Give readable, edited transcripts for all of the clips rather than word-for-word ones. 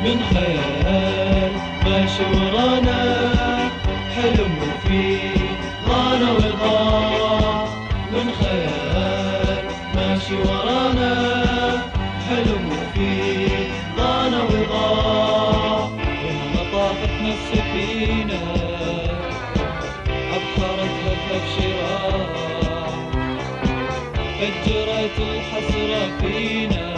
من خيال ماشي ورانا، حلم وفيه ضانا وضاع. من خيال ماشي ورانا، حلم وفيه ضانا وضاع. ولما طافتنا السفينة أبحرتها بشراع، فجرت الحسرة فينا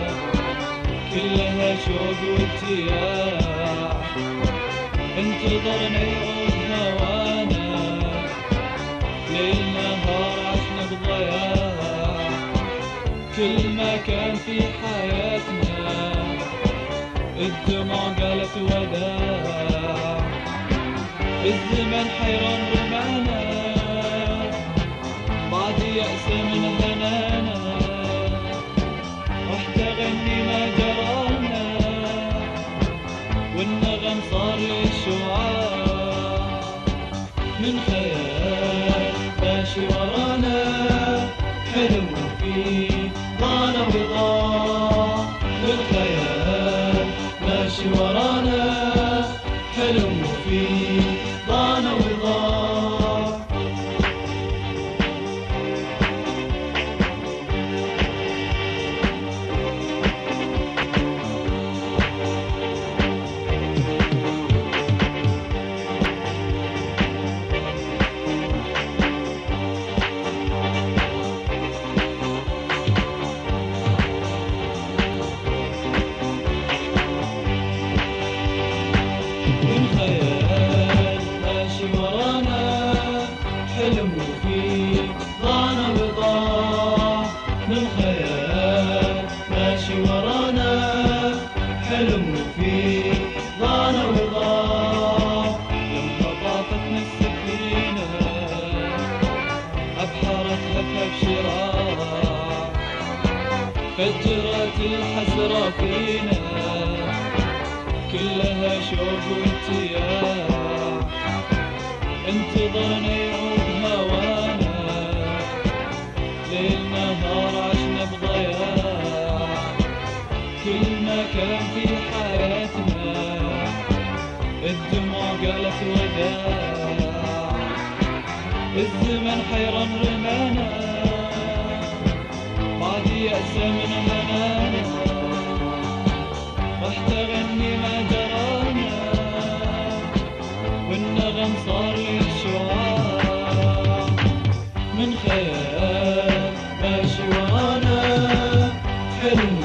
كلها شوق واتياع. انتظرنا يعود هوانا، ليل نهار عشنا بضياع. كل ما كان في حياتنا الدموع قالت وداع. الزمن حيران رمانا بعد يأس من هنانا، رحت أغني ما جرانا والنغم صار للشعاع. من خيال ماشي ورانا، حلم وفيه ضانا وضاع. من خيال ماشي ورانا، حلم وفيه ضانا وضاع. من خيال ماشي ورانا، حلم وفيه ضانا وضاع. من خيال ماشي ورانا، حلم وفيه ضانا وضاع. لما طافتنا السفينة أبحرتها بشراع، فجرت الحسرة فينا كلها شوق واتياع. انتظرنا يعود هوانا، ليل نهار عشنا بضياع. كل ما كان في حياتنا الدموع قالت وداع. الزمن حيران رمانا بعد يأس من هنانا، رحت أغني ما جرانا والنغم صار للشعاع. من خيال ماشي ورانا، حلم